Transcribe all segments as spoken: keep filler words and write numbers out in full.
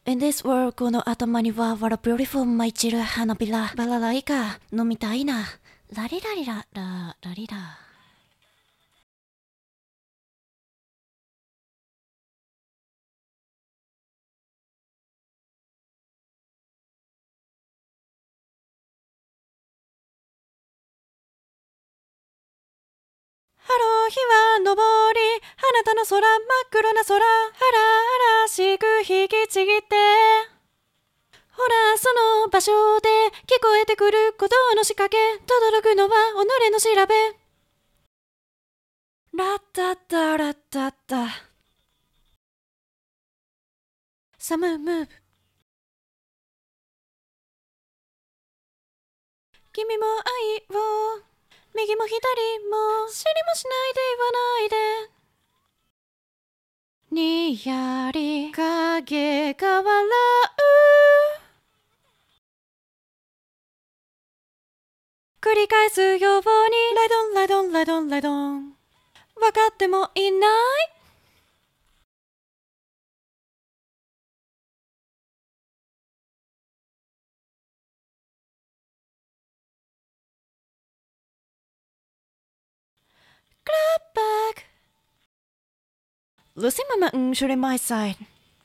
In this world この頭には What a beautiful 舞い散る花びらバラライカ飲みたいなラリラリラララリラハロー日は昇りあなたの空真っ黒な空荒々しく引きちぎってほらその場所で聞こえてくる鼓動の仕掛け轟くのは己の調べラッタッタラッタッタサムームーブ君も愛を右も左も知りもしないで言わないでにやり影が笑う繰り返すようにライドンライドンライドンライドン分かってもいないBack. Losing my mountain shooting my side.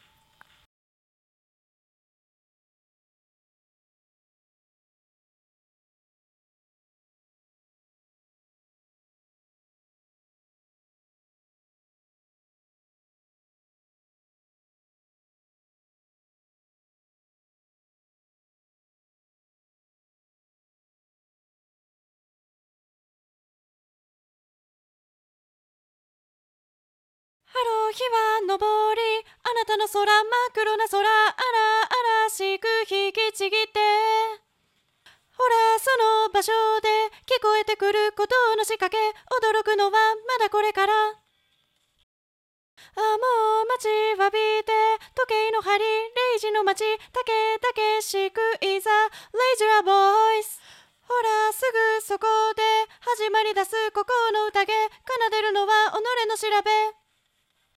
ハロー日は昇りあなたの空真っ黒な空荒々しく引きちぎってほらその場所で聞こえてくる鼓動の仕掛け驚くのはまだこれからあもう待ちわびて時計の針レイジの街たけたけしくいざレイジラボイスほらすぐそこで始まり出すここの宴奏でるのは己の調べ